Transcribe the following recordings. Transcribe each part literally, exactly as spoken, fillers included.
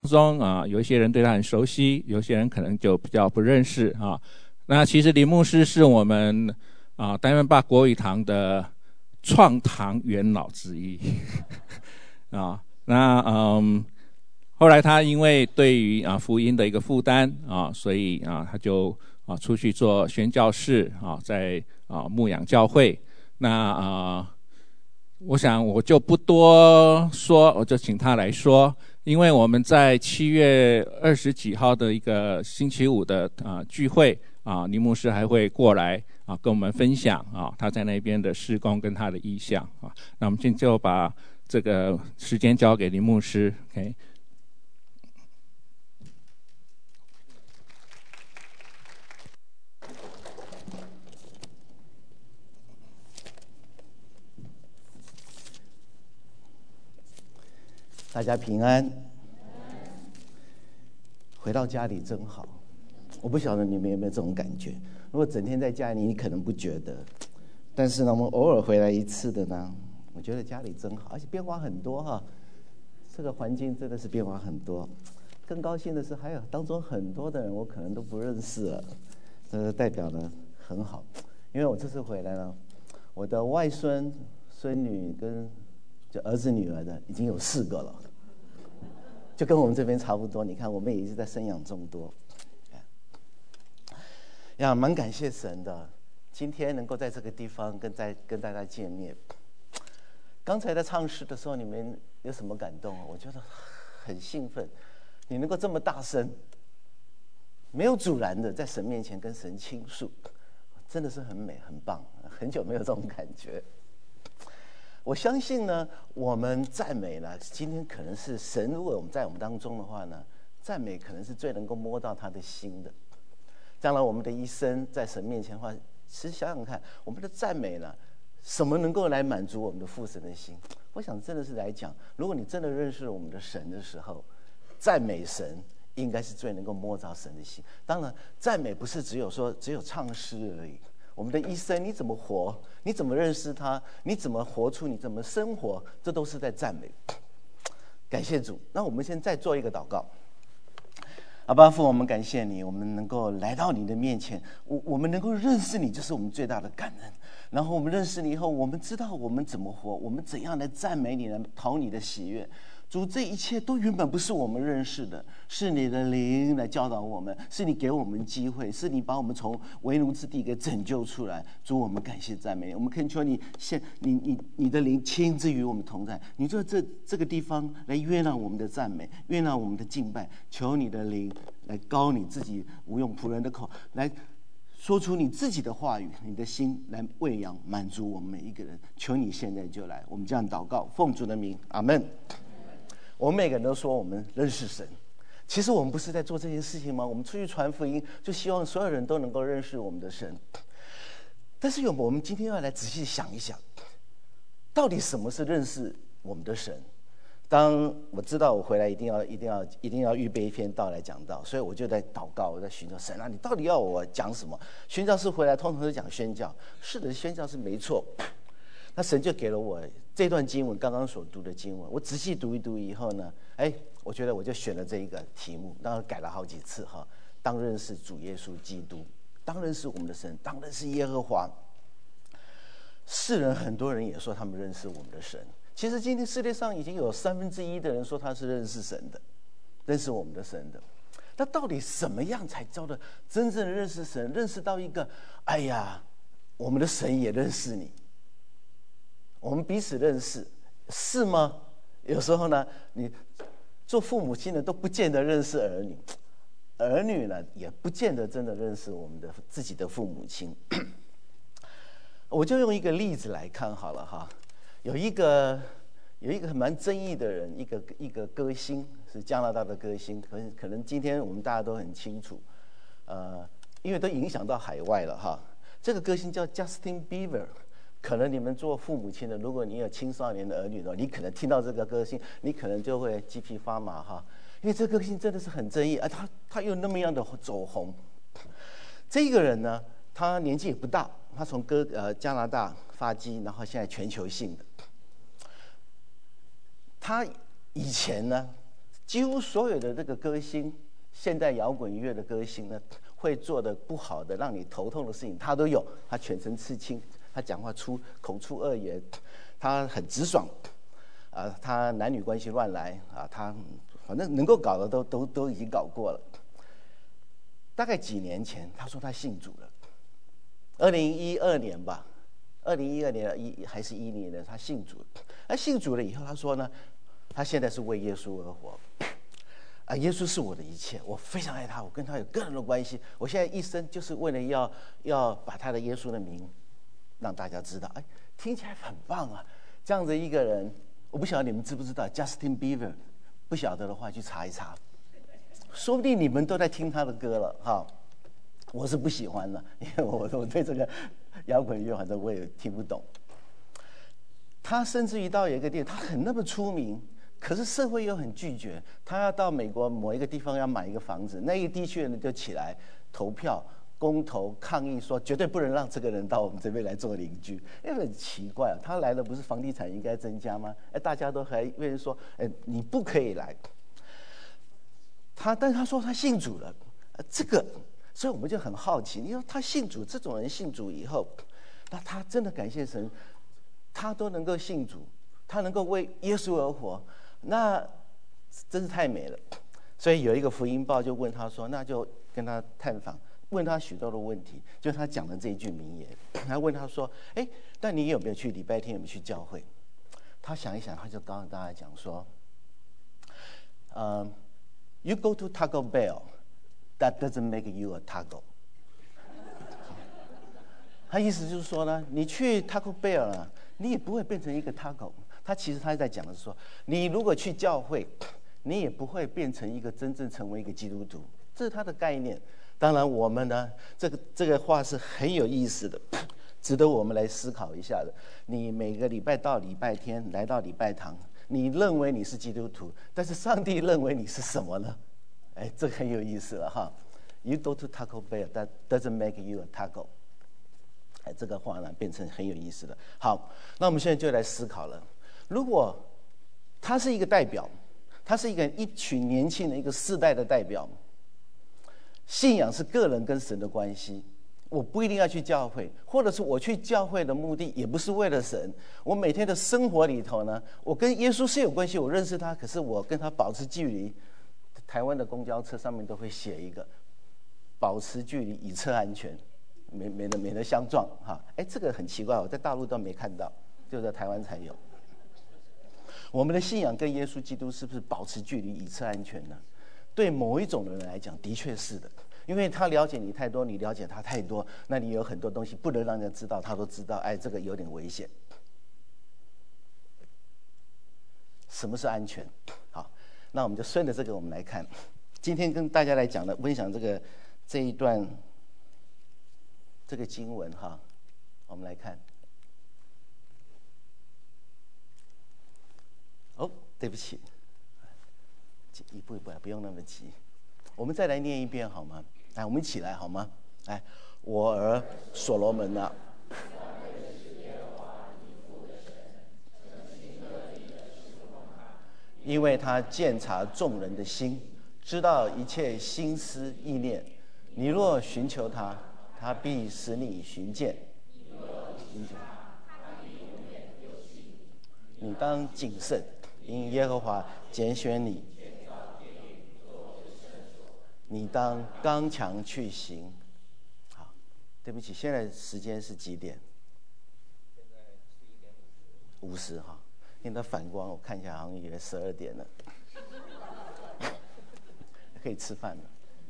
中啊，有一些人对他很熟悉，有些人可能就比较不认识啊。那其实林牧师是我们啊丹麦坝国语堂的创堂元老之一啊。那嗯，后来他因为对于啊福音的一个负担啊，所以啊他就啊出去做宣教士啊，在啊牧养教会。那啊。我想我就不多说，我就请他来说，因为我们在七月二十几号的一个星期五的啊聚会啊，林牧师还会过来啊跟我们分享啊他在那边的事工跟他的意向啊。那我们现在就把这个时间交给林牧师 ，OK。 大家平安，回到家里真好。我不晓得你们有没有这种感觉？如果整天在家里，你可能不觉得，但是呢，我们偶尔回来一次的呢，我觉得家里真好，而且变化很多哈。这个环境真的是变化很多。更高兴的是，还有当中很多的人我可能都不认识了，这代表呢很好。因为我这次回来呢，我的外孙、孙女跟就儿子女儿的已经有四个了，就跟我们这边差不多。你看，我们也一直在生养众多，呀，蛮感谢神的。今天能够在这个地方跟在跟大家见面。刚才在唱诗的时候，你们有什么感动？我觉得很兴奋，你能够这么大声，没有阻拦的在神面前跟神倾诉，真的是很美很棒。很久没有这种感觉。我相信呢，我们赞美呢，今天可能是神，如果我们在我们当中的话呢，赞美可能是最能够摸到他的心的。将来我们的一生在神面前的话，其实想想看，我们的赞美呢，什么能够来满足我们的父神的心？我想真的是来讲，如果你真的认识了我们的神的时候，赞美神应该是最能够摸着神的心。当然，赞美不是只有说只有唱诗而已。我们的一生你怎么活，你怎么认识他，你怎么活出，你怎么生活，这都是在赞美。感谢主。那我们先再做一个祷告。阿爸父，我们感谢你，我们能够来到你的面前，我我们能够认识你，就是我们最大的感恩。然后我们认识你以后，我们知道我们怎么活，我们怎样来赞美你，来讨你的喜悦。主，这一切都原本不是我们认识的，是你的灵来教导我们，是你给我们机会，是你把我们从为奴之地给拯救出来。主，我们感谢赞美你，我们恳求你现你你你的灵亲自与我们同在。你在这这个地方来悦纳我们的赞美，悦纳我们的敬拜，求你的灵来高你自己无用仆人的口，来说出你自己的话语，你的心来喂养满足我们每一个人。求你现在就来，我们这样祷告，奉主的名，阿们。我们每个人都说我们认识神，其实我们不是在做这件事情吗？我们出去传福音，就希望所有人都能够认识我们的神。但是我们今天要来仔细想一想，到底什么是认识我们的神？当我知道我回来一定要一定要一定要预备一篇道来讲道，所以我就在祷告，我在寻找神啊，你到底要我讲什么？宣教士回来通常是讲宣教，是的，宣教是没错。那神就给了我这段经文，刚刚所读的经文，我仔细读一读以后呢，哎，我觉得我就选了这一个题目，当然改了好几次哈。当认识主耶稣基督，当认识我们的神，当认识耶和华。世人很多人也说他们认识我们的神，其实今天世界上已经有三分之一的人说他是认识神的，认识我们的神的。那到底什么样才叫做真正的认识神？认识到一个，哎呀，我们的神也认识你。我们彼此认识，是吗？有时候呢，你做父母亲的都不见得认识儿女，儿女呢也不见得真的认识我们的自己的父母亲。我就用一个例子来看好了哈，有一个有一个蛮争议的人，一个一个歌星，是加拿大的歌星，可能可能今天我们大家都很清楚，呃，因为都影响到海外了哈。这个歌星叫 Justin Bieber。可能你们做父母亲的，如果你有青少年的儿女的话，你可能听到这个歌星，你可能就会鸡皮发麻哈，因为这个歌星真的是很争议啊，他他又那么样的走红。这个人呢，他年纪也不大，他从歌呃加拿大发迹，然后现在全球性的。他以前呢， 几乎所有的这个歌星，现代摇滚乐的歌星呢，会做的不好的、让你头痛的事情，他都有。他全身刺青，他讲话出口出恶言，他很直爽，啊，他男女关系乱来啊，他反正能够搞的都都都已经搞过了。大概几年前，他说他信主了，二零一二年吧，二零一二年一还是一零年，他信主了。他信主了以后，他说呢，他现在是为耶稣而活。啊，耶稣是我的一切，我非常爱他，我跟他有个人的关系。我现在一生就是为了要要把他的耶稣的名让大家知道。哎，听起来很棒啊！这样子一个人，我不晓得你们知不知道 Justin Bieber， 不晓得的话去查一查，说不定你们都在听他的歌了哈。我是不喜欢的，因为我我对这个摇滚乐反正我也听不懂。他甚至于到有一个地方，他很那么出名。可是社会又很拒绝，他要到美国某一个地方要买一个房子，那一地区人就起来投票、公投、抗议，说绝对不能让这个人到我们这边来做邻居。因为很奇怪啊，他来了不是房地产应该增加吗？哎，大家都还愿意说，哎，你不可以来。他，但是他说他信主了，这个，所以我们就很好奇，你说他信主，这种人信主以后，那他真的感谢神，他都能够信主，他能够为耶稣而活。那真是太美了，所以有一个福音报就问他说，那就跟他探访，问他许多的问题，就他讲的这一句名言。他问他说，哎，那你有没有去礼拜天有没有去教会？他想一想，他就告诉大家讲说，嗯 ，You go to Taco Bell, that doesn't make you a taco。他意思就是说呢，你去 Taco Bell 啊，你也不会变成一个 taco。他其实他在讲的是说，你如果去教会，你也不会变成一个真正成为一个基督徒，这是他的概念。当然，我们呢，这个这个话是很有意思的，值得我们来思考一下的。你每个礼拜到礼拜天来到礼拜堂，你认为你是基督徒，但是上帝认为你是什么呢？哎，这很有意思了哈。You go to Taco Bell, that doesn't make you a taco。哎，这个话呢变成很有意思的。好，那我们现在就来思考了。如果他是一个代表，他是一个一群年轻的一个世代的代表，信仰是个人跟神的关系。我不一定要去教会，或者是我去教会的目的也不是为了神。我每天的生活里头呢，我跟耶稣是有关系，我认识他，可是我跟他保持距离。台湾的公交车上面都会写一个保持距离以测安全，免免得免得相撞哈。哎，这个很奇怪，我在大陆都没看到，就在台湾才有。我们的信仰跟耶稣基督是不是保持距离以测安全呢？对某一种人来讲，的确是的，因为他了解你太多，你了解他太多，那你有很多东西不能让人知道，他都知道，哎，这个有点危险。什么是安全？好，那我们就顺着这个我们来看，今天跟大家来讲的分享这个这一段这个经文哈，我们来看。哦，对不起，一步一步来，不用那么急。我们再来念一遍好吗？来，我们一起来好吗？来，我儿所罗门啊，因为他鉴察众人的心，知道一切心思意念。你若寻求他，他必使你寻见。你当谨慎，因耶和华拣选你。你当刚强去行。好，对不起，现在时间是几点？ 现在十一点五十哈，因为它反光，我看一下好像以为十二点了，可以吃饭了。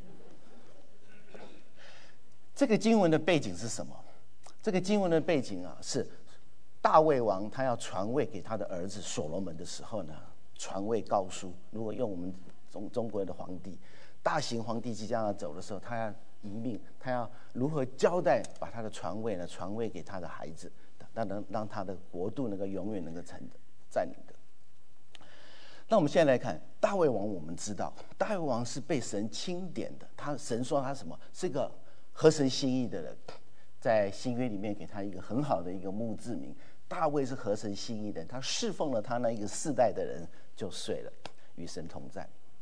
这个经文的背景是什么？这个经文的背景啊，是大卫王他要传位给他的儿子所罗门的时候呢，传位诰书。如果用我们中中国的皇帝。大行皇帝即将要走的时候，他要遗命，他要如何交代，把他的传位呢传位给他的孩子，那能让他的国度能够永远能够承占领的。那我们现在来看大卫王，我们知道大卫王是被神钦点的，他神说他什么是一个合神心意的人，在新约里面给他一个很好的一个墓志铭。大卫是合神心意的人，他侍奉了他那一个世代的人就睡了，与神同在。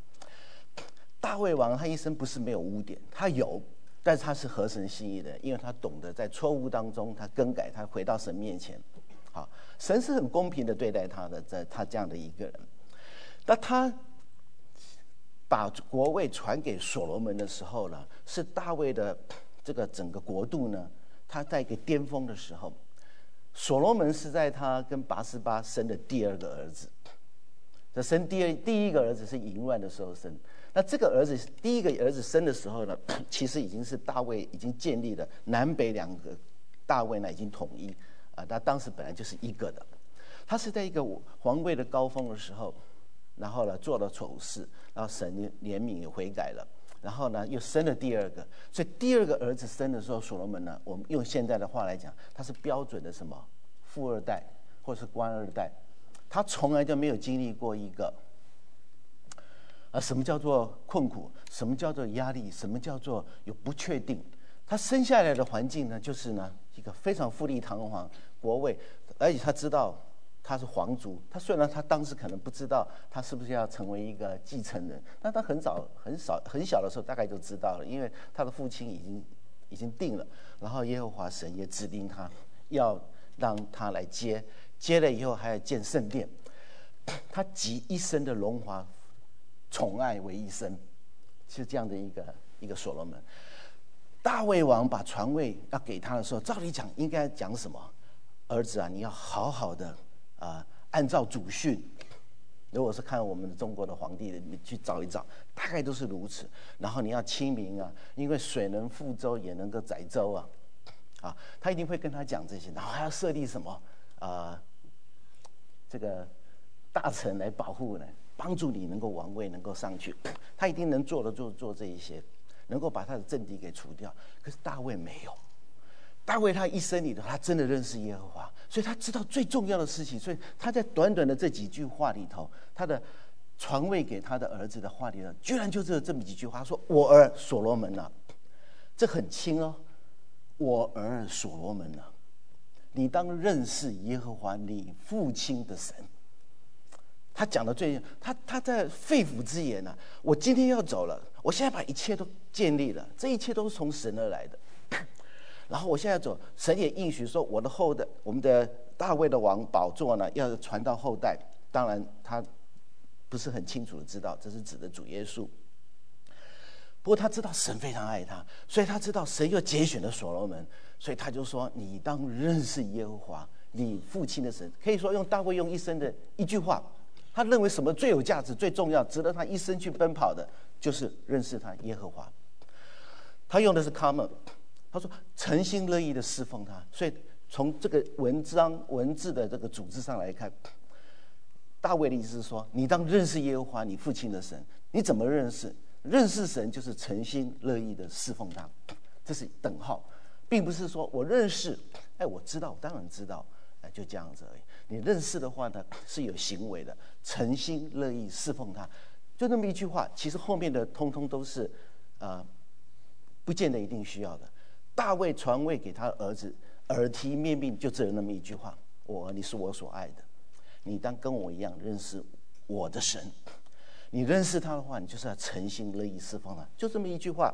大卫王他一生不是没有污点，他有，但是他是合神心意的，因为他懂得在错误当中他更改，他回到神面前。好，神是很公平的对待他的，在他这样的一个人。那他把国位传给所罗门的时候呢，是大卫的这个整个国度呢，他在一个巅峰的时候。所罗门是在他跟拔示巴生的第二个儿子，这生第二第一个儿子是淫乱的时候生。那这个儿子第一个儿子生的时候呢，其实已经是大卫已经建立了南北两个大卫呢已经统一啊，他当时本来就是一个的。他是在一个皇位的高峰的时候，然后呢做了丑事，然后神怜悯也悔改了。然后呢，又生了第二个，所以第二个儿子生的时候，所罗门呢，我们用现在的话来讲，他是标准的什么富二代或是官二代，他从来就没有经历过一个，啊，什么叫做困苦，什么叫做压力，什么叫做有不确定。他生下来的环境呢，就是呢一个非常富丽堂皇国位，而且他知道。他是皇族，他虽然他当时可能不知道他是不是要成为一个继承人，但他很早很少很小的时候大概就知道了，因为他的父亲已经已经定了，然后耶和华神也指定他要让他来接，接了以后还要建圣殿，他集一生的荣华宠爱为一身，是这样的一个一个所罗门。大卫王把传位要给他的时候，照理讲应该讲什么？儿子啊，你要好好的。啊、呃，按照祖训，如果是看我们中国的皇帝的，你去找一找，大概都是如此。然后你要亲民啊，因为水能覆舟，也能够载舟啊，啊，他一定会跟他讲这些，然后还要设立什么啊、呃，这个大臣来保护呢，帮助你能够王位能够上去，他一定能做的做做这一些，能够把他的政敌给除掉。可是大卫没有。大卫他一生里头，他真的认识耶和华，所以他知道最重要的事情。所以他在短短的这几句话里头，他的传位给他的儿子的话里头，居然就只有这么几句话：说我儿所罗门啊，这很轻哦，我儿所罗门啊，你当认识耶和华你父亲的神。他讲的最，他他在肺腑之言啊，我今天要走了，我现在把一切都建立了，这一切都是从神而来的。然后我现在走，神也应许说，我的后代，我们的大卫的王宝座呢，要传到后代。当然，他不是很清楚的知道，这是指的主耶稣。不过他知道神非常爱他，所以他知道神又拣选了所罗门，所以他就说：“你当认识耶和华，你父亲的神。”可以说，用大卫用一生的一句话，他认为什么最有价值、最重要、值得他一生去奔跑的，就是认识他耶和华。他用的是 common。他说：“诚心乐意的侍奉他。”所以从这个文章文字的这个组织上来看，大卫的意思是说：你当认识耶和华你父亲的神。你怎么认识？认识神就是诚心乐意的侍奉他，这是等号，并不是说我认识，哎，我知道，当然知道，哎，就这样子而已。你认识的话呢，是有行为的，诚心乐意侍奉他，就那么一句话。其实后面的通通都是，啊、呃，不见得一定需要的。大卫传位给他儿子，耳提面命就只有那么一句话：我儿，你是我所爱的，你当跟我一样认识我的神。你认识他的话，你就是要诚心乐意侍奉他，就这么一句话。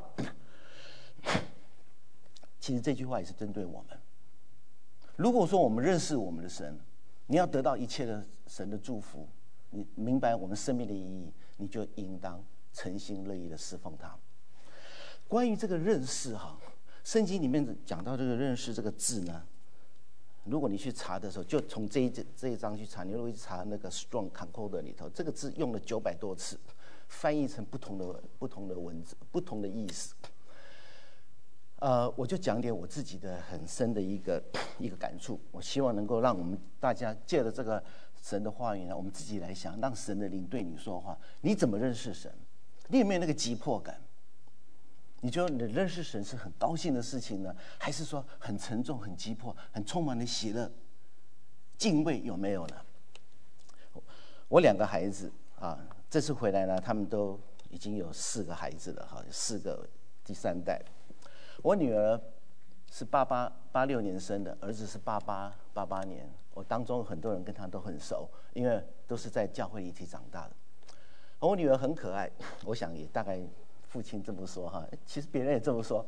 其实这句话也是针对我们。如果说我们认识我们的神，你要得到一切的神的祝福，你明白我们生命的意义，你就应当诚心乐意的侍奉他。关于这个认识哈。圣经里面讲到这个认识这个字呢，如果你去查的时候，就从这一这一章去查，你如果去查那个 Strong Concorder 里头，这个字用了九百多次，翻译成不同的不同的文字，不同的意思。呃，我就讲点我自己的很深的一个一个感触，我希望能够让我们大家借着这个神的话语呢，我们自己来想，让神的灵对你说话。你怎么认识神？你有没有那个急迫感？你觉得你认识神是很高兴的事情呢，还是说很沉重、很急迫、很充满了喜乐、敬畏？有没有呢？我两个孩子啊，这次回来呢，他们都已经有四个孩子了，哈，四个第三代。我女儿是八八八六年生的，儿子是八八八八年。我当中很多人跟他都很熟，因为都是在教会一起长大的。 我女儿很可爱，我想也大概父亲这么说哈，其实别人也这么说。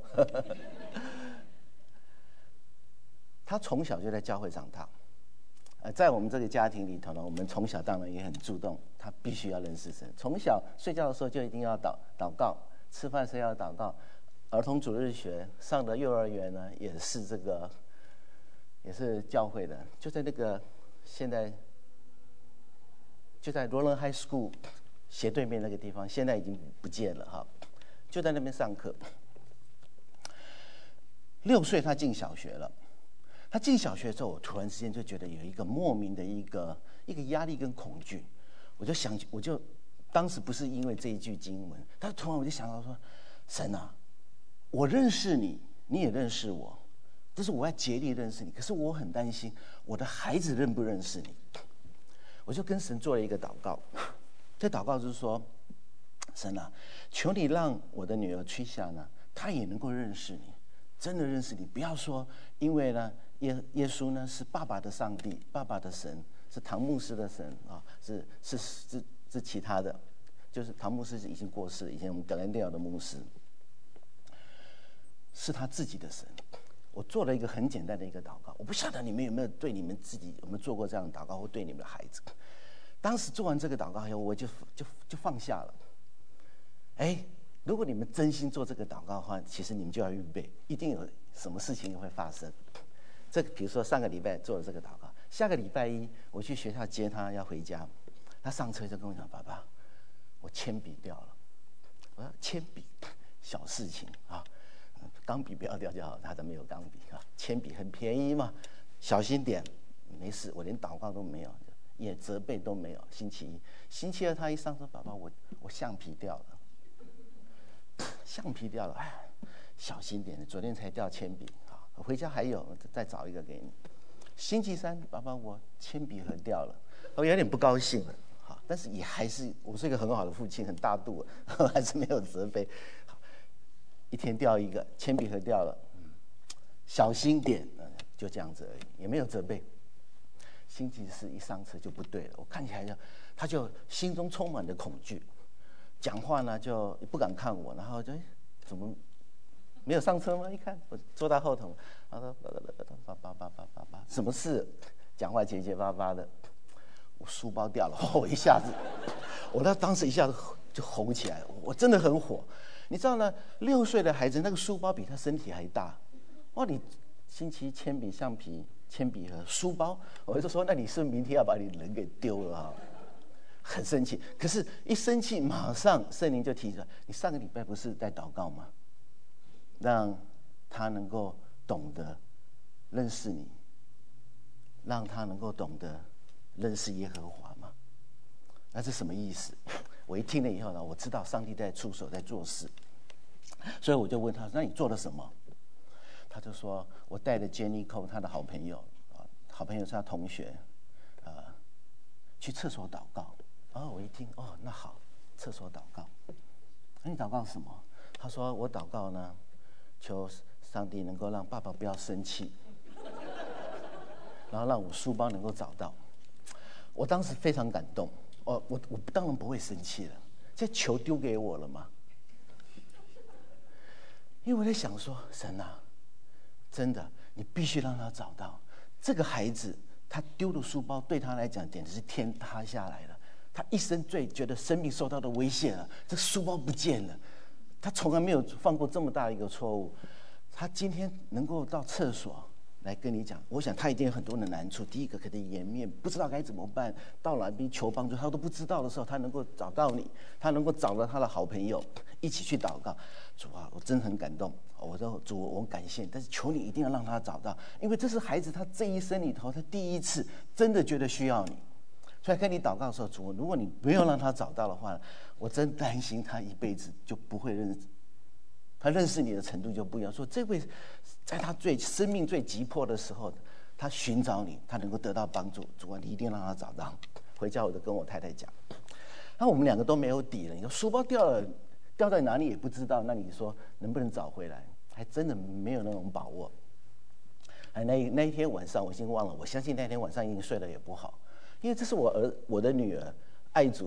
她从小就在教会长大，呃，在我们这个家庭里头呢，我们从小当然也很注重，她必须要认识神。从小睡觉的时候就一定要祷祷告，吃饭时要祷告，儿童主日学上的幼儿园呢也是这个，也是教会的，就在那个现在就在罗伦 High School 斜对面那个地方，现在已经不见了哈，就在那边上课。六岁他进小学了。他进小学之后，我突然之间就觉得有一个莫名的一个一个压力跟恐惧，我就想，我就当时不是因为这一句经文，但是突然我就想到说，神啊，我认识你，你也认识我，这是我要竭力认识你，可是我很担心我的孩子认不认识你，我就跟神做了一个祷告，这祷告就是说，神啊，求你让我的女儿屈夏呢，她也能够认识你，真的认识你，不要说因为呢。耶耶稣呢是爸爸的上帝，爸爸的神，是唐牧师的神啊，是是是是其他的，就是唐牧师已经过世了，以前我们格兰蒂奥的牧师，是他自己的神。我做了一个很简单的一个祷告，我不晓得你们有没有对你们自己有没有做过这样的祷告，或对你们的孩子。当时做完这个祷告以后，我就就就放下了。哎，如果你们真心做这个祷告的话，其实你们就要预备，一定有什么事情会发生。这个比如说上个礼拜做了这个祷告，下个礼拜一我去学校接他要回家，他上车就跟我讲：“爸爸，我铅笔掉了。”我说：“铅笔小事情啊，钢笔不要掉就好。”他怎么没有钢笔啊？铅笔很便宜嘛，小心点，没事，我连祷告都没有，也责备都没有。星期一、星期二他一上车，爸爸我我橡皮掉了，橡皮掉了，哎，小心点，昨天才掉铅笔。回家还有，再找一个给你。星期三，爸爸，我铅笔盒掉了，我有点不高兴了，好，但是也还是，我是一个很好的父亲，很大度，还是没有责备。好，一天掉一个，铅笔盒掉了，小心点，就这样子而已，也没有责备。星期四一上车就不对了，我看起来就，他就心中充满了恐惧，讲话呢就不敢看我，然后就怎么？没有上车吗？一看我坐在后头，他说：“爸爸爸爸爸爸，什么事？”讲话结结巴巴的。我书包掉了，我一下子，我那当时一下子就吼起来，我真的很火。你知道呢，六岁的孩子那个书包比他身体还大。哇，你星期铅笔、橡皮、铅笔盒、书包，我就说，那你是不是明天要把你人给丢了啊？很生气。可是，一生气马上圣灵就提出来：“你上个礼拜不是在祷告吗？让他能够懂得认识你，让他能够懂得认识耶和华吗？”那是什么意思？我一听了以后呢，我知道上帝在出手，在做事，所以我就问他：“那你做了什么？”他就说：“我带着 Jenny Cole 他的好朋友啊，好朋友是他同学，呃，去厕所祷告。”哦，我一听，哦，那好，厕所祷告。那你祷告什么？他说：“我祷告呢。求上帝能够让爸爸不要生气，然后让我书包能够找到。”我当时非常感动，哦，我我当然不会生气了，这球丢给我了嘛。因为我在想说，神啊，真的，你必须让他找到这个孩子，他丢的书包对他来讲简直是天塌下来了。他一生最觉得生命受到的威胁了，这书包不见了。他从来没有犯过这么大一个错误，他今天能够到厕所来跟你讲，我想他一定有很多的难处。第一个可能颜面，不知道该怎么办，到哪边求帮助他都不知道的时候，他能够找到你，他能够找到他的好朋友一起去祷告。主啊，我真的很感动，我说主，我感谢，但是求你一定要让他找到，因为这是孩子他这一生里头他第一次真的觉得需要你。所以跟你祷告的时候，主，如果你没有让他找到的话，我真担心他一辈子就不会认识，他认识你的程度就不一样。说这位在他最生命最急迫的时候，他寻找你，他能够得到帮助。主啊，你一定让他找到。回家我就跟我太太讲，那我们两个都没有底了。你说书包掉了，掉在哪里也不知道，那你说能不能找回来？还真的没有那种把握。哎，那那一天晚上我已经忘了，我相信那天晚上已经睡得也不好。因为这是我儿我的女儿爱主，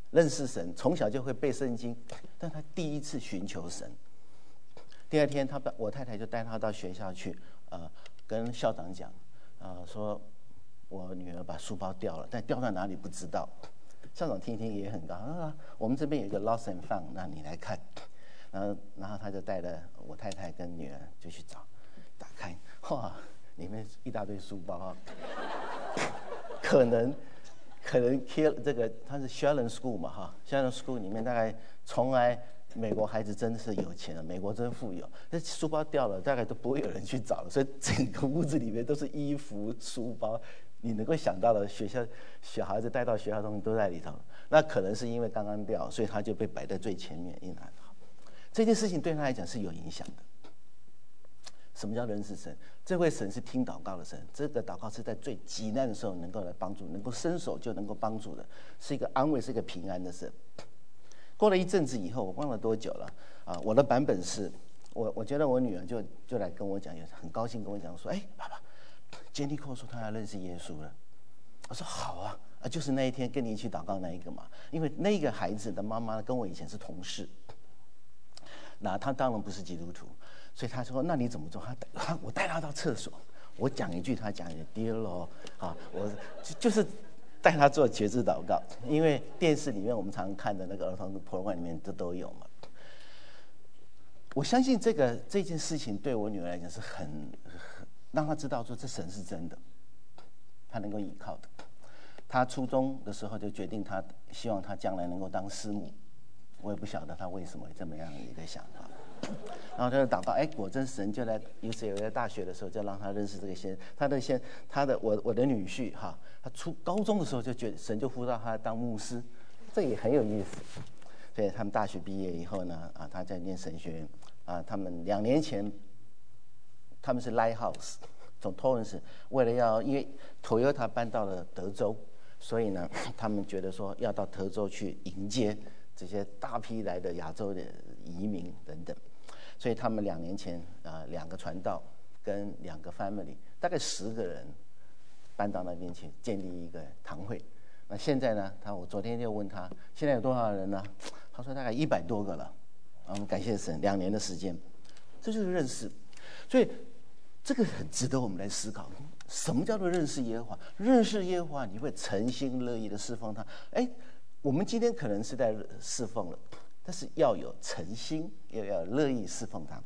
认识神，从小就会背圣经，但他第一次寻求神。第二天，他我太太就带他到学校去，呃，跟校长讲，呃，说我女儿把书包掉了，但掉到哪里不知道。校长听一听也很高兴啊，我们这边有一个 lost and found， 那你来看。然后，然后他就带了我太太跟女儿就去找，打开，哇，里面一大堆书包啊，可能。可能 K 这个它是 Sharon School 嘛哈 ，Sharon School 里面大概从来美国孩子真的是有钱了，美国真富有，那书包掉了大概都不会有人去找了，所以整个屋子里面都是衣服、书包，你能够想到的学校小孩子带到学校的东西都在里头。那可能是因为刚刚掉，所以他就被摆在最前面一拿。这件事情对他来讲是有影响的。什么叫认识神？这位神是听祷告的神，这个祷告是在最急难的时候能够来帮助，能够伸手就能够帮助的，是一个安慰，是一个平安的神。过了一阵子以后，我忘了多久了啊！我的版本是，我我觉得我女儿就就来跟我讲，也很高兴跟我讲说，哎，爸爸，杰尼克说他要认识耶稣了。我说好啊，啊，就是那一天跟你一起祷告那一个嘛，因为那个孩子的妈妈跟我以前是同事，那他当然不是基督徒。所以他说：“那你怎么做？”他他我带他到厕所，我讲一句，他讲一句 ，Dear Lord， 啊，我就就是带他做决志祷告，因为电视里面我们常常看的那个儿童 program 里面这都有嘛。我相信这个这件事情对我女儿来讲是很，很让她知道说这神是真的，她能够依靠的。她初中的时候就决定，她希望她将来能够当师母，我也不晓得她为什么有这么样的一个想法。然后他就祷告，哎，果真神就在 U C L A 大学的时候，就让他认识这个先，他的先，他的我我的女婿哈，他初高中的时候就觉得神就呼召他当牧师，这也很有意思。所以他们大学毕业以后呢，啊，他在念神学院，啊，他们两年前，他们是 Lighthouse， 从 Torrance 为了要因为 Toyota 搬到了德州，所以呢，他们觉得说要到德州去迎接这些大批来的亚洲的移民等等。所以他们两年前啊、呃，两个传道跟两个 family， 大概十个人搬到那边去建立一个堂会。那现在呢，他我昨天就问他，现在有多少人呢？他说大概一百多个了。啊，我们感谢神，两年的时间，这就是认识。所以这个很值得我们来思考，什么叫做认识耶和华？认识耶和华，你会诚心乐意的侍奉他。哎，我们今天可能是在侍奉了。但是要有诚心，又要乐意侍奉他。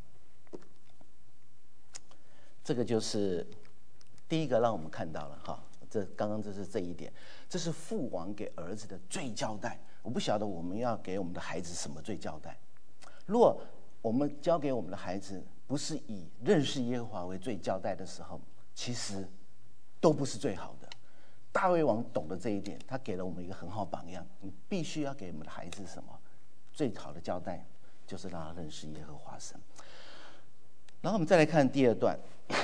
这个就是第一个让我们看到了哈，这刚刚这是这一点，这是父王给儿子的最交代。我不晓得我们要给我们的孩子什么最交代。如果我们教给我们的孩子不是以认识耶和华为最交代的时候，其实都不是最好的。大卫王懂得这一点，他给了我们一个很好榜样。你必须要给我们的孩子什么？最好的交代就是让他认识耶和华神。然后我们再来看第二段，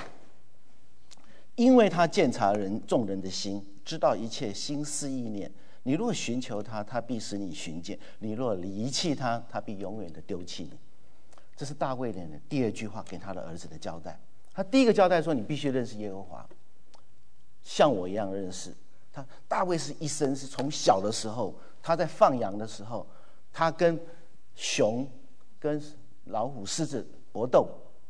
因为他鉴察人众人的心，知道一切心思意念。你若寻求他，他必使你寻见；你若离弃他，他必永远的丢弃你。这是大卫的第二句话给他的儿子的交代。他第一个交代说：你必须认识耶和华，像我一样认识他。大卫是一生是从小的时候，他在放羊的时候。他跟熊、跟老虎、狮子搏斗，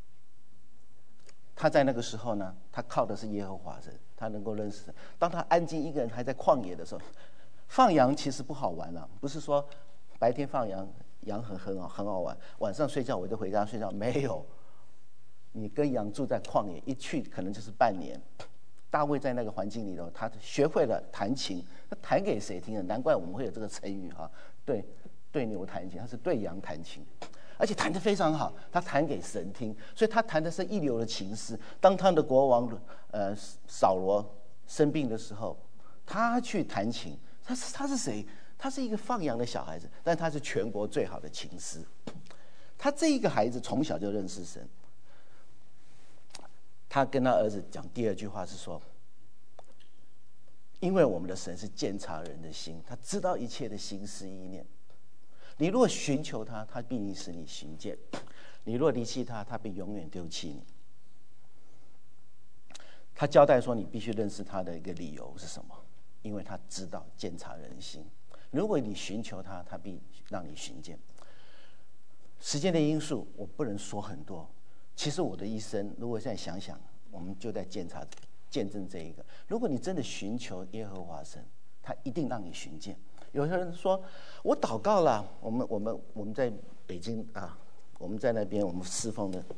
他在那个时候呢，他靠的是耶和华神，他能够认识神。当他安静一个人还在旷野的时候，放羊其实不好玩了、啊，不是说白天放羊，羊很很好很好玩，晚上睡觉我就回家睡觉，没有。你跟羊住在旷野，一去可能就是半年。大卫在那个环境里头，他学会了弹琴，他弹给谁听的？难怪我们会有这个成语哈、啊，对。对牛弹琴，他是对羊弹琴，而且弹得非常好。他弹给神听，所以他弹的是一流的琴诗。当他的国王呃扫罗生病的时候，他去弹琴。他是他是谁？他是一个放羊的小孩子，但他是全国最好的琴师。他这一个孩子从小就认识神。他跟他儿子讲第二句话是说：因为我们的神是鉴察人的心，他知道一切的心思意念。你若寻求他，他必使你寻见；你若离弃他，他必永远丢弃你。他交代说，你必须认识他的一个理由是什么？因为他知道鉴察人心。 如果你寻求他，他必让你寻见。时间的因素，我不能说很多。其实我的一生，如果现在想想，我们就在检查、见证这一个。如果你真的寻求耶和华神，他一定让你寻见。有些人说，我祷告了，我们我们我们在北京啊，我们在那边我们侍奉的，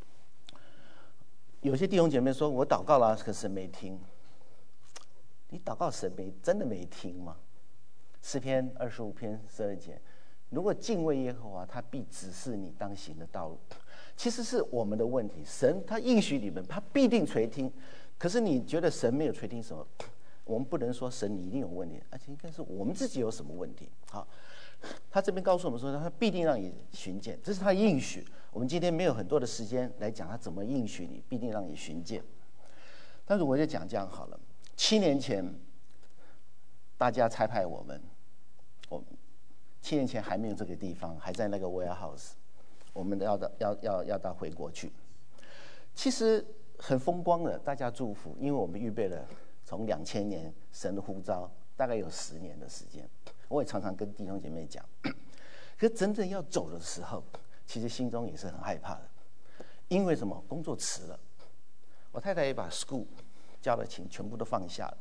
有些弟兄姐妹说，我祷告了，可神没听。你祷告神没真的没听吗？诗篇二十五篇十二节，如果敬畏耶和华，他必指示你当行的道路。其实是我们的问题，神他应许你们，他必定垂听。可是你觉得神没有垂听什么？我们不能说神你一定有问题，而且应该是我们自己有什么问题。好，他这边告诉我们说，他必定让你寻见，这是他应许。我们今天没有很多的时间来讲他怎么应许你，必定让你寻见。但是我就讲这样好了。七年前，大家差派我们，我七年前还没有这个地方，还在那个 warehouse， 我们要到要要要到回国去。其实很风光的，大家祝福，因为我们预备了从两千年神的呼召，大概有十年的时间。我也常常跟弟兄姐妹讲，可是真正要走的时候，其实心中也是很害怕的，因为什么？工作辞了，我太太也把 school 交的钱全部都放下了。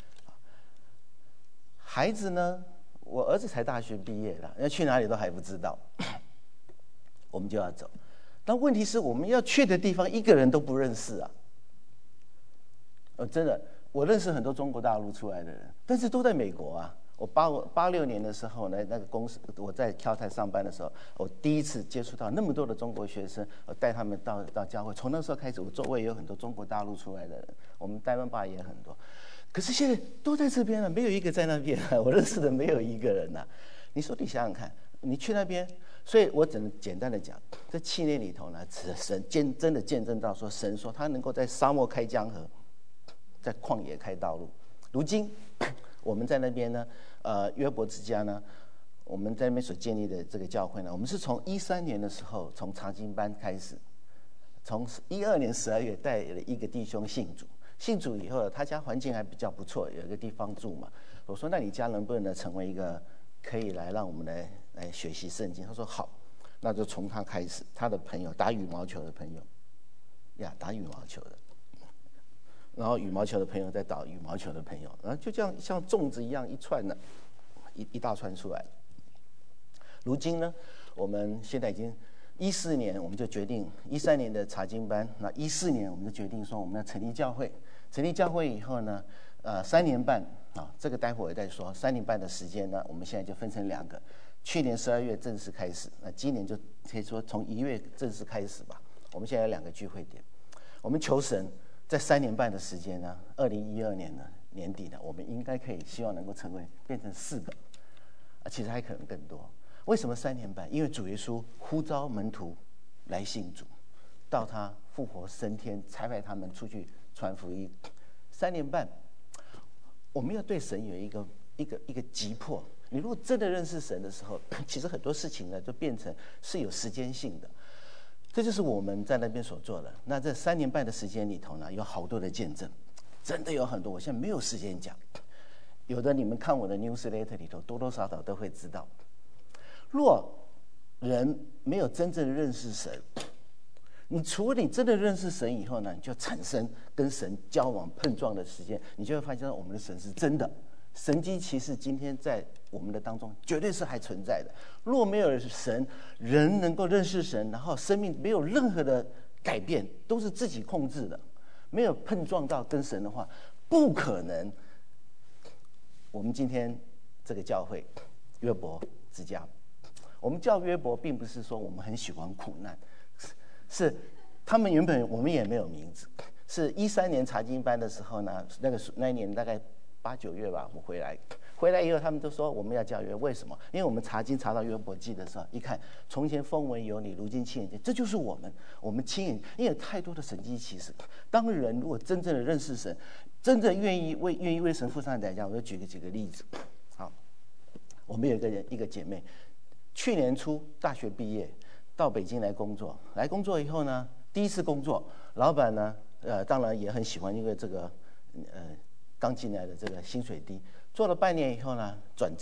孩子呢，我儿子才大学毕业了，要去哪里都还不知道，我们就要走。但问题是我们要去的地方，一个人都不认识啊。呃，真的，我认识很多中国大陆出来的人，但是都在美国啊。我八八六年的时候呢，那个公司我在挑台上班的时候，我第一次接触到那么多的中国学生，我带他们到到教会。从那时候开始，我周围有很多中国大陆出来的人，我们台湾吧也很多。可是现在都在这边了，没有一个在那边了。我认识的没有一个人呐、啊。你说你想想看，你去那边，所以我只能简单的讲，这七年里头呢，神见真的见证到说，神说他能够在沙漠开江河，在旷野开道路。如今我们在那边呢，呃，约伯之家呢，我们在那边所建立的这个教会呢，我们是从一三年的时候从查经班开始，从一二年十二月带了一个弟兄信主。信主以后，他家环境还比较不错，有一个地方住嘛。我说：“那你家能不能成为一个可以来让我们来来学习圣经？”他说：“好。”那就从他开始，他的朋友打羽毛球的朋友，呀，打羽毛球的，然后羽毛球的朋友再打羽毛球的朋友，然后就这样像粽子一样一串的，一一大串出来了。如今呢，我们现在已经。一四年我们就决定，一三年的查经班，那一四年我们就决定说我们要成立教会。成立教会以后呢，呃，三年半啊，这个待会我再说。三年半的时间呢，我们现在就分成两个。去年十二月正式开始，那今年就可以说从一月正式开始吧。我们现在有两个聚会点，我们求神在三年半的时间呢，二零一二年呢年底呢，我们应该可以希望能够成为变成四个，啊，其实还可能更多。为什么三年半？因为主耶稣呼召门徒来信主，到他复活升天，差派他们出去传福音。三年半，我们要对神有一个一个一个急迫。你如果真的认识神的时候，其实很多事情呢就变成是有时间性的。这就是我们在那边所做的。那这三年半的时间里头呢，有好多的见证，真的有很多。我现在没有时间讲，有的你们看我的 newsletter 里头，多多少少都会知道。若人没有真正认识神，你除了你真的认识神以后呢，你就产生跟神交往碰撞的时间，你就会发现我们的神是真的，神迹奇事今天在我们的当中绝对是还存在的。若没有神，人能够认识神，然后生命没有任何的改变，都是自己控制的，没有碰撞到跟神的话，不可能。我们今天这个教会约伯之家。我们叫约伯，并不是说我们很喜欢苦难，是他们原本我们也没有名字。是一三年查经班的时候呢，那个那一年大概八九月吧，我回来，回来以后他们都说我们要叫约，为什么？因为我们查经查到约伯记的时候，一看从前风闻有你，如今亲眼见，这就是我们，我们亲眼，因为有太多的神迹奇事。当人如果真正的认识神，真正愿意为愿意为神付上代价，我就举个几个例子。好，我们有一个人一个姐妹。去年初大学毕业，到北京来工作。来工作以后呢，第一次工作，老板呢，呃，当然也很喜欢，因为这个，呃，刚进来的这个薪水低。做了半年以后呢，转正，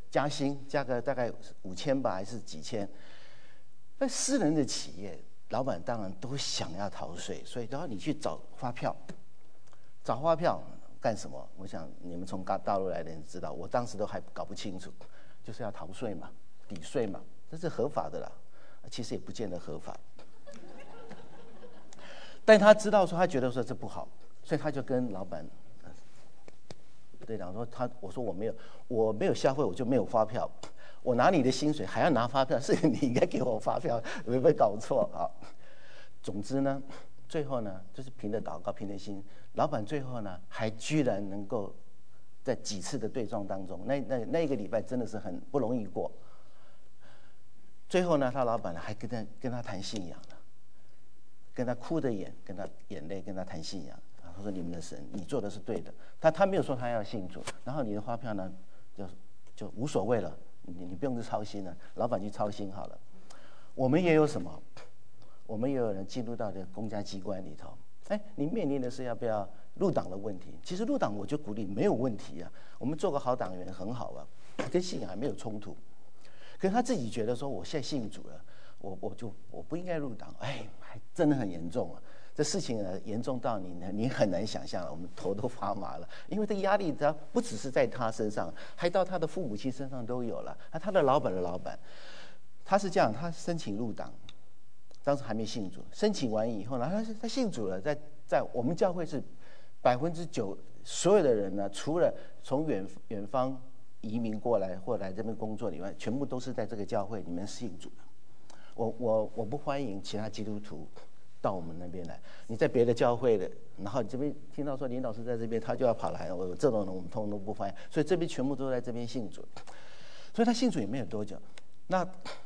加薪，加个大概五千吧，还是几千？那私人的企业，老板当然都想要逃税，所以然后你去找发票，找发票干什么？我想你们从大大陆来的人知道，我当时都还搞不清楚，就是要逃税嘛，抵税嘛，这是合法的啦。其实也不见得合法，但他知道说，他觉得说这不好，所以他就跟老板。队长说他，我说我没有，我没有消费，我就没有发票。我拿你的薪水还要拿发票，是你应该给我发票，有没有搞错啊？总之呢，最后呢，就是凭着祷告，凭着心，老板最后呢，还居然能够在几次的对撞当中，那那那一个礼拜真的是很不容易过。最后呢，他老板呢还跟他跟他谈信仰了，跟他哭着眼，跟他眼泪跟他谈信仰。他说：“你们的神，你做的是对的。他他没有说他要信主，然后你的发票呢，就就无所谓了，你你不用去操心了，老板去操心好了。我们也有什么？我们也有人进入到这个公家机关里头，哎，你面临的是要不要入党的问题。其实入党我就鼓励没有问题啊，我们做个好党员很好啊，跟信仰还没有冲突。可是他自己觉得说，我现在信主了，我我就我不应该入党，哎，还真的很严重啊。”这事情呢，严重到你呢，你很难想象了，我们头都发麻了，因为这个压力，它不只是在他身上，还到他的父母亲身上都有了。那他的老板的老板，他是这样，他申请入党，当时还没信主，申请完以后呢，他他信主了，在在我们教会是百分之九所有的人呢，除了从远远方移民过来或来这边工作以外，全部都是在这个教会里面信主的。我我我不欢迎其他基督徒到我们那边来，你在别的教会的，然后你这边听到说林老师在这边，他就要跑来，我这种人我们通通都不欢迎，所以这边全部都在这边信主，所以他信主也没有多久，那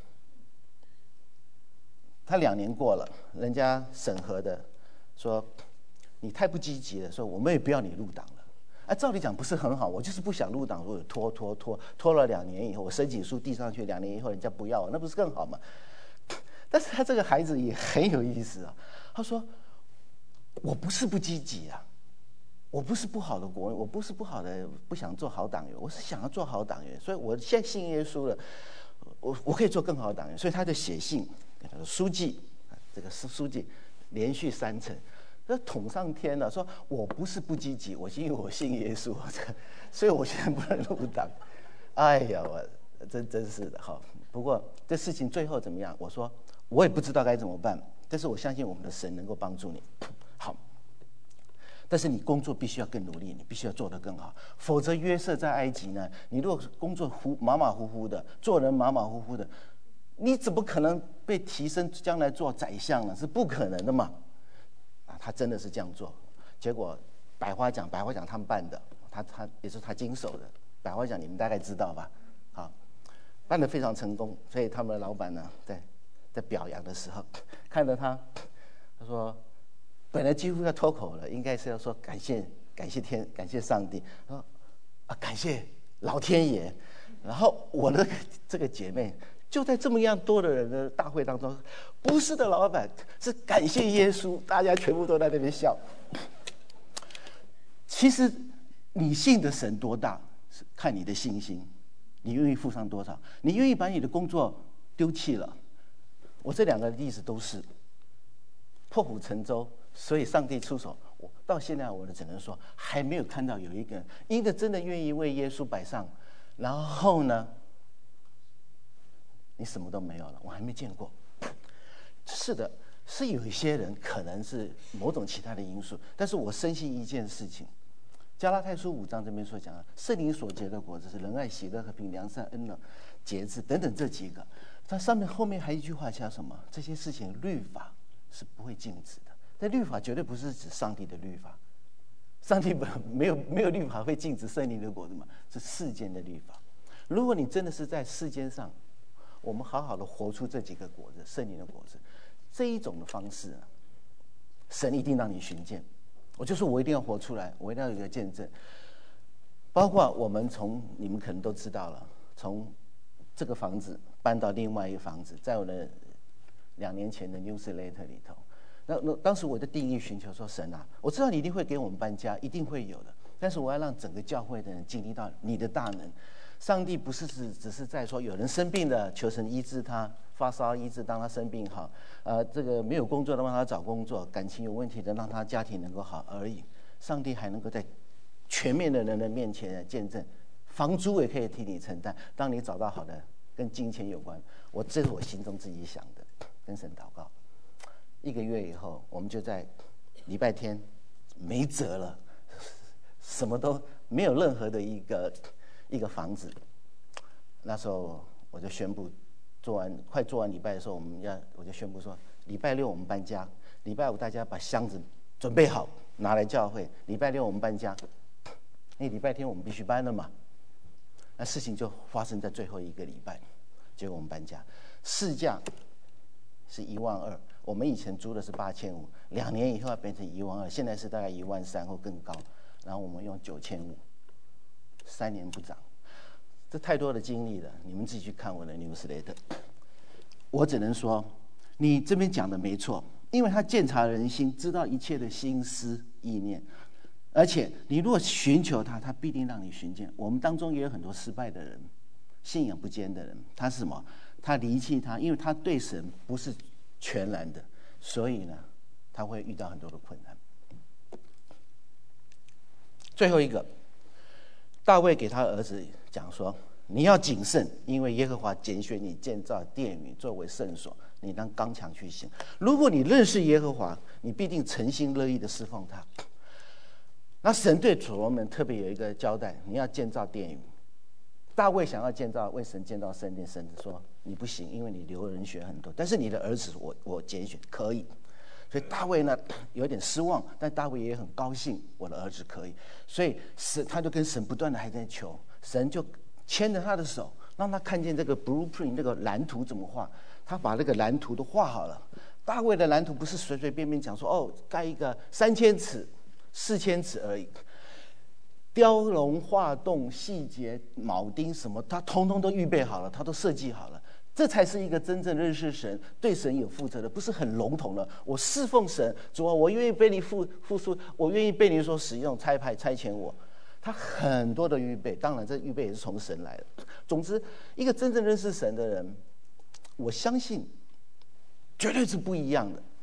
他两年过了，人家审核的说你太不积极了，说我们也不要你入党了。啊，照理讲不是很好，我就是不想入党，我拖拖拖拖了两年以后，我申请书递上去，两年以后人家不要，那不是更好吗？但是他这个孩子也很有意思啊，他说：“我不是不积极啊，我不是不好的国人，我不是不好的不想做好党员，我是想要做好党员，所以我现在信耶稣了，我我可以做更好的党员。”所以他就写信给他说：“书记，这个书书记连续三层，这捅上天了，说我不是不积极，我是因为我信耶稣，所以我现在不能入党。”哎呀，我真真是的哈。不过这事情最后怎么样？我说。我也不知道该怎么办，但是我相信我们的神能够帮助你。好，但是你工作必须要更努力，你必须要做得更好，否则约瑟在埃及呢，你如果工作糊马马虎虎的，做人马马虎虎的，你怎么可能被提升将来做宰相呢？是不可能的嘛。啊，他真的是这样做，结果百花奖，百花奖他们办的，他他也是他经手的，百花奖你们大概知道吧？好，办得非常成功，所以他们的老板呢，在。在表扬的时候，看到他，他说：“本来几乎要脱口了，应该是要说感谢感谢天，感谢上帝。说啊，感谢老天爷。然后我的这个姐妹就在这么样多的人的大会当中，不是的，老板是感谢耶稣，大家全部都在那边笑。其实你信的神多大，是看你的信心，你愿意付上多少，你愿意把你的工作丢弃了。”我这两个例子都是破釜沉舟，所以上帝出手。我到现在我只能说，还没有看到有一个人因着真的愿意为耶稣摆上，然后呢，你什么都没有了，我还没见过。是的，是有一些人可能是某种其他的因素，但是我深信一件事情，加拉太书五章这边所讲的，圣灵所结的果子是仁爱、喜乐、和平、良善、恩乐、节制等等这几个。它上面后面还一句话叫什么？这些事情律法是不会禁止的。但律法绝对不是指上帝的律法，上帝没有没有律法会禁止圣灵的果子嘛？是世间的律法。如果你真的是在世间上，我们好好的活出这几个果子，圣灵的果子，这一种的方式啊，神一定让你寻见。我就说我一定要活出来，我一定要有一个见证。包括我们从你们可能都知道了，从这个房子搬到另外一个房子，在我的两年前的 newsletter 里头，那那当时我的定义寻求说，神啊，我知道你一定会给我们搬家，一定会有的，但是我要让整个教会的人经历到你的大能， 上帝不是只只是在说有人生病了，求神医治他，发烧医治，当他生病好，呃，这个没有工作的让他找工作，感情有问题的让他家庭能够好而已。上帝还能够在全面的人的面前见证，房租也可以替你承担。当你找到好的跟金钱有关，我这是我心中自己想的，跟神祷告。一个月以后，我们就在礼拜天没辙了，什么都没有，任何的一个一个房子。那时候我就宣布，做完快做完礼拜的时候，我们要我就宣布说，礼拜六我们搬家，礼拜五大家把箱子准备好拿来教会，礼拜六我们搬家，因为礼拜天我们必须搬了嘛。那事情就发生在最后一个礼拜，结果我们搬家，市价是一万二，我们以前租的是八千五，两年以后要变成一万二，现在是大概一万三或更高。然后我们用九千五，三年不涨，这太多的经历了，你们自己去看我的 newsletter。我只能说，你这边讲的没错，因为他鉴察人心，知道一切的心思意念，而且你如果寻求他，他必定让你寻见。我们当中也有很多失败的人，信仰不坚的人，他是什么？他离弃他，因为他对神不是全然的，所以呢，他会遇到很多的困难。最后一个，大卫给他儿子讲说：“你要谨慎，因为耶和华拣选你建造殿宇作为圣所，你当刚强去行。如果你认识耶和华，你必定诚心乐意的侍奉他。”那神对所罗门特别有一个交代：你要建造殿宇。大卫想要建造为神建造圣殿，神说：“你不行，因为你流人血很多。但是你的儿子我，我我拣选可以。”所以大卫呢有点失望，但大卫也很高兴，我的儿子可以。所以神他就跟神不断的还在求，神就牵着他的手，让他看见这个 blueprint 这个蓝图怎么画。他把那个蓝图都画好了。大卫的蓝图不是随随便便讲说哦盖一个三千尺、四千尺而已，雕龙画栋、细节、铆钉什么，他通通都预备好了，他都设计好了。这才是一个真正认识神、对神有负责的，不是很笼统的。我侍奉神，主啊，我愿意被你付付出，我愿意被你所使用、差派、差遣我。他很多的预备，当然这预备也是从神来的。总之，一个真正认识神的人，我相信绝对是不一样的。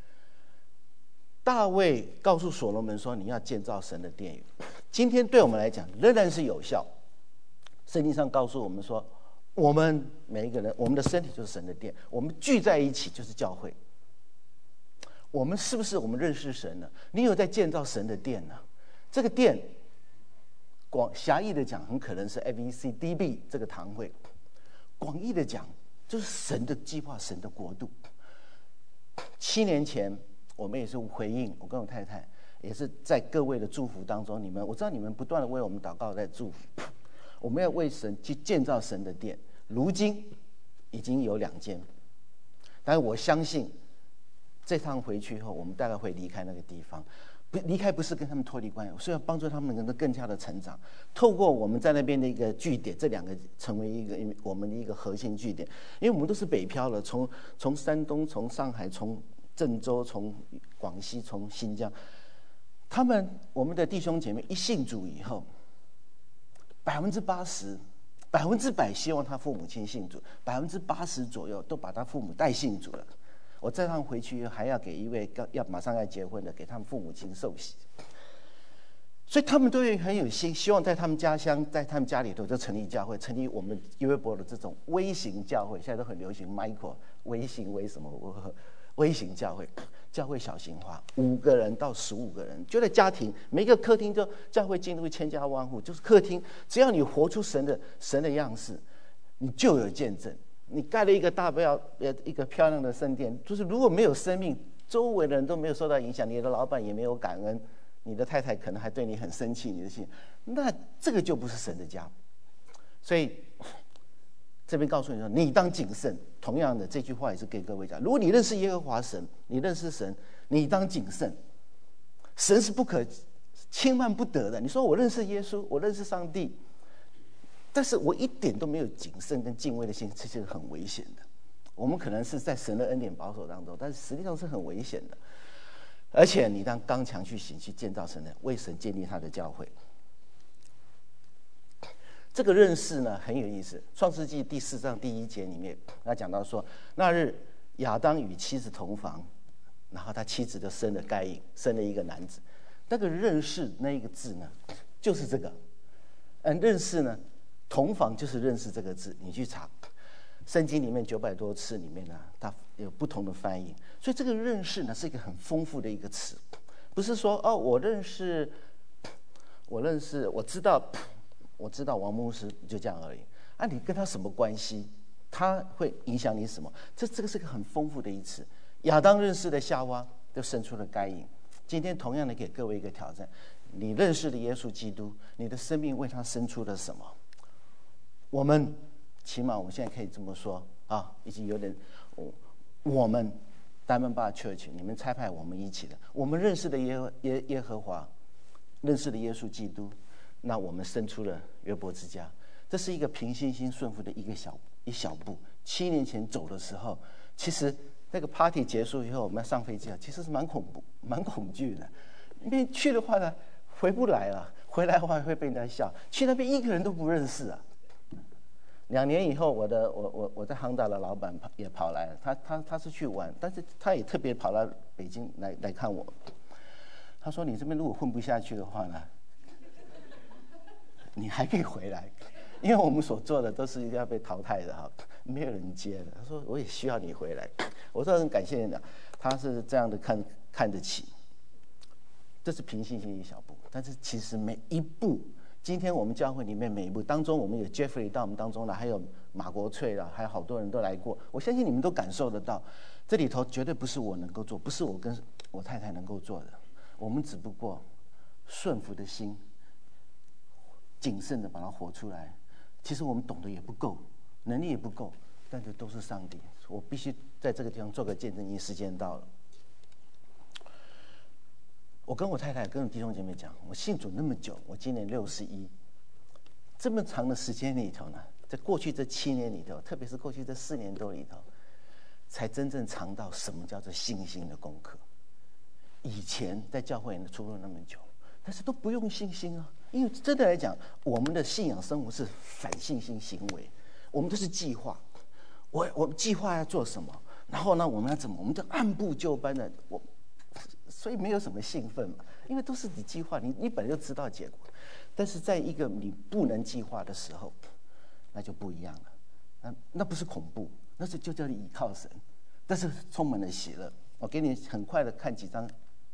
大卫告诉所罗门说：“你要建造神的殿宇。”今天对我们来讲仍然是有效。圣经上告诉我们说，我们每一个人，我们的身体就是神的殿，我们聚在一起就是教会。我们是不是我们认识神呢？你有在建造神的殿呢？这个殿，广狭义的讲，很可能是 F E C D B 这个堂会；广义的讲，就是神的计划、神的国度。七年前，我们也是回应，我跟我太太也是在各位的祝福当中，你们我知道你们不断的为我们祷告，在祝福。我们要为神去建造神的殿，如今已经有两间，但是我相信这趟回去以后，我们大概会离开那个地方。不离开不是跟他们脱离关系，是要帮助他们能够更加的成长。透过我们在那边的一个据点，这两个成为一个我们的一个核心据点。因为我们都是北漂了，从从山东、从上海、从郑州、从广西、从新疆，他们我们的弟兄姐妹一信主以后，百分之八十、百分之百希望他父母亲信主，百分之八十左右都把他父母带信主了。我这趟回去还要给一位要马上要结婚的，给他们父母亲受洗，所以他们都很有心，希望在他们家乡，在他们家里头就成立教会，成立我们约伯的这种微型教会。现在都很流行 micro 微型微什么微型教会，教会小型化，五个人到十五个人，就在家庭，每一个客厅就教会进入千家万户，就是客厅，只要你活出神的神的样式，你就有见证。你盖了一个大标呃一个漂亮的圣殿，就是如果没有生命，周围的人都没有受到影响，你的老板也没有感恩，你的太太可能还对你很生气，你的心，那这个就不是神的家。所以这边告诉你说，你当谨慎。同样的，这句话也是给各位讲，如果你认识耶和华神，你认识神，你当谨慎。神是不可轻慢不得的。你说我认识耶稣，我认识上帝，但是我一点都没有谨慎跟敬畏的心，这是很危险的。我们可能是在神的恩典保守当中，但是实际上是很危险的。而且你当刚强去行，去建造神的，为神建立他的教会。 这个认识呢很有意思，《创世纪》第四章第一节里面，他讲到说，那日亚当与妻子同房，然后他妻子就生了该隐，生了一个男子。那个认识那一个字呢，就是这个。嗯，认识呢，同房就是认识这个字。你去查，圣经里面九百多次里面呢，它有不同的翻译，所以这个认识呢是一个很丰富的一个词，不是说哦，我认识，我认识，我知道。我知道王牧师就这样而已啊，你跟他什么关系？他会影响你什么？这这个是个很丰富的一词。亚当认识了夏娃，就生出了该隐。今天同样的给各位一个挑战：你认识了耶稣基督，你的生命为他生出了什么？我们起码我们现在可以这么说啊，已经有点，我们 Diamond Bar Church 你们差派我们一起的，我们认识了耶耶耶和华，认识了耶稣基督。那我们生出了约伯之家，这是一个凭信心顺服的一个小一小步。七年前走的时候，其实那个 party 结束以后，我们要上飞机啊，其实是蛮恐怖、蛮恐惧的。因为去的话呢，回不来了，回来的话会被人家笑。去那边一个人都不认识啊。两年以后，我的我我我在航达的老板也跑来了，他他他是去玩，但是他也特别跑到北京来来看我。他说：“你这边如果混不下去的话呢？”你还可以回来，因为我们所做的都是要被淘汰的哈，没有人接的。他说我也需要你回来，我说很感谢你，他是这样的看看得起，这是凭信心一小步。但是其实每一步，今天我们教会里面每一步当中，我们有 Jeffrey 到我们当中来，还有马国翠啦，还有好多人都来过，我相信你们都感受得到，这里头绝对不是我能够做，不是我跟我太太能够做的，我们只不过顺服的心。谨慎的把它活出来，其实我们懂得也不够，能力也不够，但是都是上帝。我必须在这个地方做个见证，因为时间到了。我跟我太太、跟我弟兄姐妹讲，我信主那么久，我今年六十一，这么长的时间里头呢，在过去这七年里头，特别是过去这四年多里头，才真正尝到什么叫做信心的功课。以前在教会呢出入那么久，但是都不用信心啊。因为真的来讲，我们的信仰生活是反信心行为，我们都是计划。我我们计划要做什么，然后呢，我们要怎么，我们就按部就班的。我所以没有什么兴奋嘛，因为都是你计划，你你本来就知道结果。但是在一个你不能计划的时候，那就不一样了。那那不是恐怖，那是就叫你倚靠神，但是充满了喜乐。我给你很快的看几张，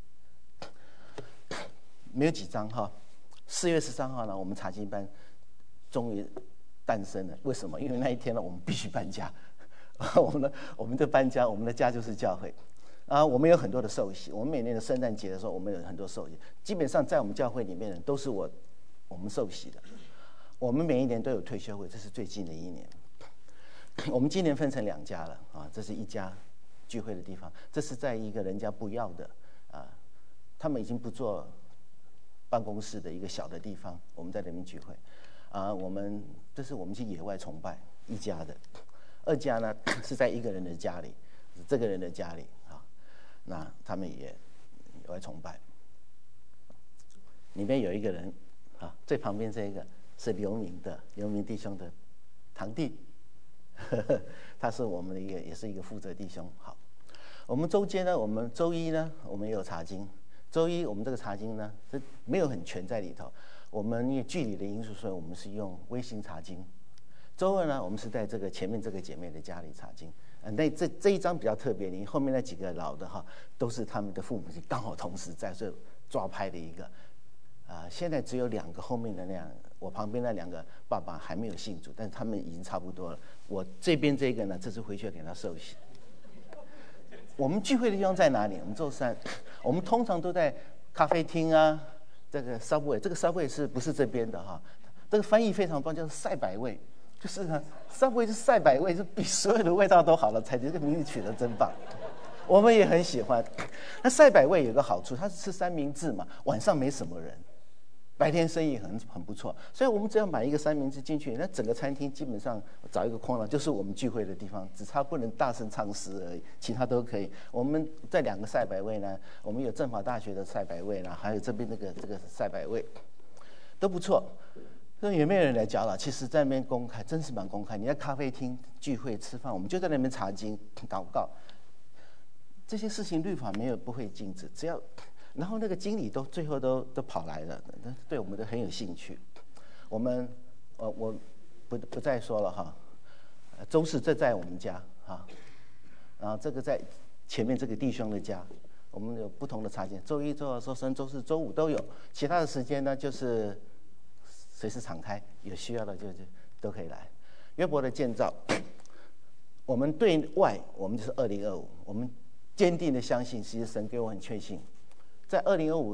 没有几张哈。四月十三号呢，我们查经班终于诞生了。为什么？因为那一天呢，我们必须搬家。我们的我们的搬家，我们的家就是教会啊。我们有很多的受洗，我们每年的圣诞节的时候，我们有很多受洗。基本上在我们教会里面的都是我我们受洗的。我们每一年都有退休会，这是最近的一年。我们今年分成两家了啊，这是一家聚会的地方，这是在一个人家不要的啊，他们已经不做办公室的一个小的地方，我们在那边聚会，啊，我们这是我们去野外崇拜一家的，二家呢是在一个人的家里，这个人的家里啊，那他们也野外崇拜。里面有一个人啊，最旁边这一个是刘明的刘明弟兄的堂弟，呵呵，他是我们的一个也是一个负责弟兄。好，我们周间呢，我们周一呢，我们也有查经。周一我们这个查经呢，这没有很全在里头。我们因为距离的因素，所以我们是用微信查经。周二呢，我们是在这个前面这个姐妹的家里查经。呃，那这这一章比较特别，你后面那几个老的哈，都是他们的父母亲刚好同时在，所以抓拍的一个。啊、呃，现在只有两个后面的那样，我旁边那两个爸爸还没有信主，但是他们已经差不多了。我这边这个呢，这次回去要给他受洗。我们聚会的地方在哪里？我们周三，我们通常都在咖啡厅啊，这个 Subway， 这个 Subway 是不是这边的哈？这个翻译非常棒，叫赛百味，就是呢 ，Subway 是赛百味，就比所有的味道都好了，才这个名字取得真棒。我们也很喜欢。那赛百味有个好处，它是吃三明治嘛，晚上没什么人，白天生意很很不错，所以我们只要买一个三明治进去，那整个餐厅基本上找一个空了，就是我们聚会的地方，只差不能大声唱诗而已，其他都可以。我们在两个赛百味呢，我们有政法大学的赛百味啦，还有这边那个这个赛百味，都不错。 那有没有人来搅扰？其实在那边公开，真是蛮公开。你在咖啡厅聚会吃饭，我们就在那边查经、祷告，这些事情律法没有不会禁止，只要，然后那个经理都最后都都跑来了，对我们都很有兴趣。我们，呃，我不不再说了哈。周四这在我们家哈，然后这个在前面这个弟兄的家，我们有不同的查经，周一、周二、周三、周四、周五都有，其他的时间呢就是。随时敞开，有需要的就就都可以来。约伯的建造，我们对外我们就是二零二五，我们坚定的相信，其实神给我很确信，在二零二五，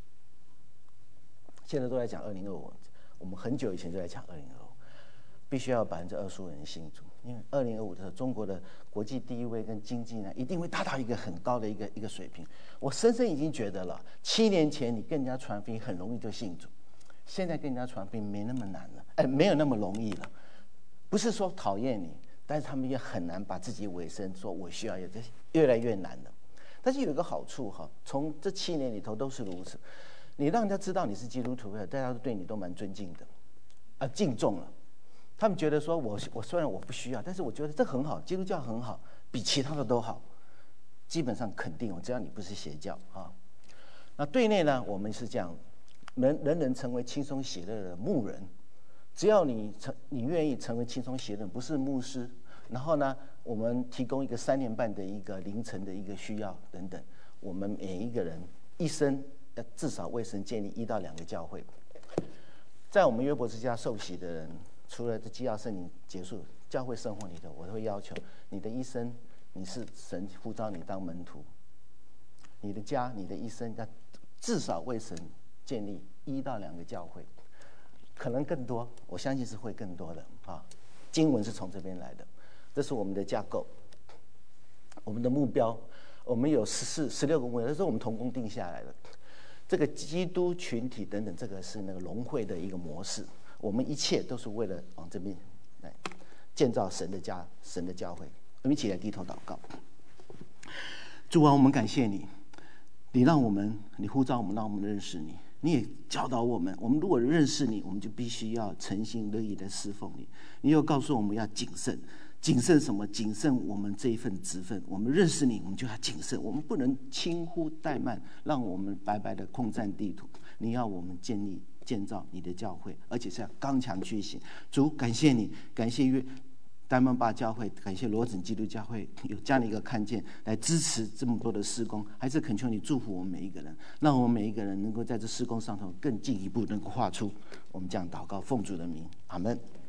现在都在讲二零二五，我们很久以前就在讲二零二五，必须要百分之二十五人信主，因为二零二五的时候，中国的国际地位跟经济呢，一定会达到一个很高的一个一个水平。我深深已经觉得了，七年前你跟人家传福音很容易就信主。现在跟人家传福音没那么难了，哎，没有那么容易了。不是说讨厌你，但是他们也很难把自己委身，说我需要有，这越来越难了。但是有一个好处哈，从这七年里头都是如此，你让人家知道你是基督徒，大家都对你都蛮尊敬的，啊，敬重了。他们觉得说我我虽然我不需要，但是我觉得这很好，基督教很好，比其他的都好。基本上肯定，只要你不是邪教啊。那对内呢，我们是这样。人人人成为轻松喜乐的牧人，只要你成你愿意成为轻松喜乐，不是牧师。然后呢，我们提供一个三年半的一个凌晨的一个需要等等。我们每一个人一生要至少为神建立一到两个教会。在我们约伯之家受洗的人，除了这基要圣灵结束教会生活里头，我都会要求你的一生，你是神呼召你当门徒，你的家，你的一生要至少为神。建立一到两个教会，可能更多，我相信是会更多的啊。经文是从这边来的，这是我们的架构，我们的目标，我们有十四、十六个目标，这是我们同工定下来的。这个基督群体等等，这个是那个融会的一个模式。我们一切都是为了往这边来建造神的家、神的教会。我们一起来低头祷告。主啊，我们感谢你，你让我们，你呼召我们，让我们认识你。你也教导我们，我们如果认识你，我们就必须要诚心乐意的侍奉你。你又告诉我们要谨慎，谨慎什么？谨慎我们这一份职分。我们认识你，我们就要谨慎，我们不能轻忽怠慢，让我们白白的空占地图。你要我们建立建造你的教会，而且是要刚强去行。主，感谢你，感谢约丹曼坝教会，感谢罗整基督教会有这样的一个看见，来支持这么多的事工，还是恳求你祝福我们每一个人，让我们每一个人能够在这事工上头更进一步能够画出。我们这样祷告，奉主的名，阿们。